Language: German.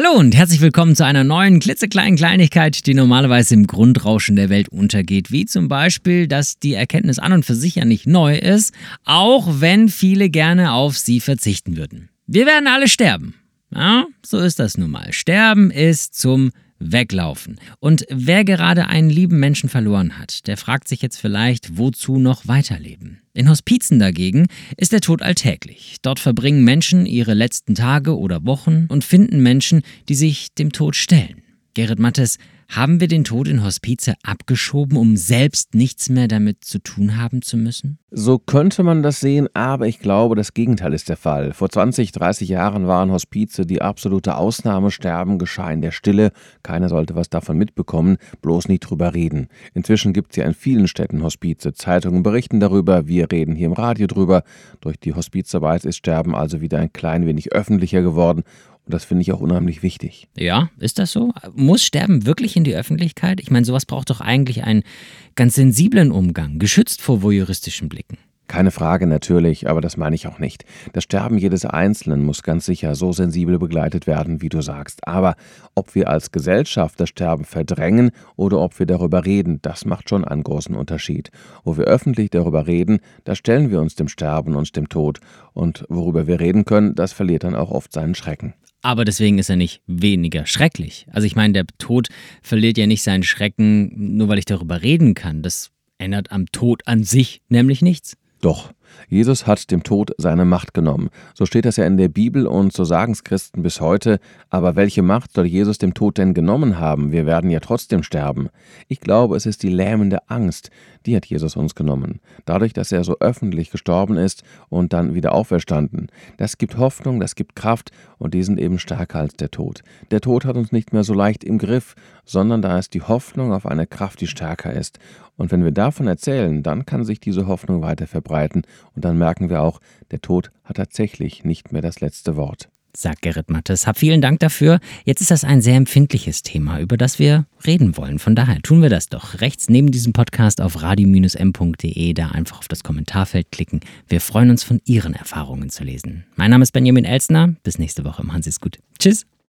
Hallo und herzlich willkommen zu einer neuen klitzekleinen Kleinigkeit, die normalerweise im Grundrauschen der Welt untergeht. Wie zum Beispiel, dass die Erkenntnis an und für sich ja nicht neu ist, auch wenn viele gerne auf sie verzichten würden. Wir werden alle sterben. Ja, so ist das nun mal. Sterben ist zum Weglaufen. Und wer gerade einen lieben Menschen verloren hat, der fragt sich jetzt vielleicht, wozu noch weiterleben? In Hospizen dagegen ist der Tod alltäglich. Dort verbringen Menschen ihre letzten Tage oder Wochen und finden Menschen, die sich dem Tod stellen. Gerrit Mattes, haben wir den Tod in Hospize abgeschoben, um selbst nichts mehr damit zu tun haben zu müssen? So könnte man das sehen, aber ich glaube, das Gegenteil ist der Fall. Vor 20, 30 Jahren waren Hospize die absolute Ausnahme. Sterben geschah in der Stille. Keiner sollte was davon mitbekommen, bloß nie drüber reden. Inzwischen gibt es ja in vielen Städten Hospize. Zeitungen berichten darüber, wir reden hier im Radio drüber. Durch die Hospizarbeit ist Sterben also wieder ein klein wenig öffentlicher geworden. Und das finde ich auch unheimlich wichtig. Ja, ist das so? Muss Sterben wirklich in die Öffentlichkeit? Ich meine, sowas braucht doch eigentlich einen ganz sensiblen Umgang, geschützt vor voyeuristischen Blicken. Keine Frage, natürlich, aber das meine ich auch nicht. Das Sterben jedes Einzelnen muss ganz sicher so sensibel begleitet werden, wie du sagst. Aber ob wir als Gesellschaft das Sterben verdrängen oder ob wir darüber reden, das macht schon einen großen Unterschied. Wo wir öffentlich darüber reden, da stellen wir uns dem Sterben und dem Tod. Und worüber wir reden können, das verliert dann auch oft seinen Schrecken. Aber deswegen ist er nicht weniger schrecklich. Also ich meine, der Tod verliert ja nicht seinen Schrecken, nur weil ich darüber reden kann. Das ändert am Tod an sich nämlich nichts. Doch, Jesus hat dem Tod seine Macht genommen. So steht das ja in der Bibel und so sagen es Christen bis heute. Aber welche Macht soll Jesus dem Tod denn genommen haben? Wir werden ja trotzdem sterben. Ich glaube, es ist die lähmende Angst, die hat Jesus uns genommen. Dadurch, dass er so öffentlich gestorben ist und dann wieder auferstanden. Das gibt Hoffnung, das gibt Kraft und die sind eben stärker als der Tod. Der Tod hat uns nicht mehr so leicht im Griff, sondern da ist die Hoffnung auf eine Kraft, die stärker ist. Und wenn wir davon erzählen, dann kann sich diese Hoffnung weiter verbreiten und dann merken wir auch, der Tod hat tatsächlich nicht mehr das letzte Wort. Sagt Gerrit Mattes. Hab vielen Dank dafür. Jetzt ist das ein sehr empfindliches Thema, über das wir reden wollen. Von daher tun wir das doch. Rechts neben diesem Podcast auf radio-m.de, da einfach auf das Kommentarfeld klicken. Wir freuen uns, von Ihren Erfahrungen zu lesen. Mein Name ist Benjamin Elsner. Bis nächste Woche. Machen Sie es gut. Tschüss.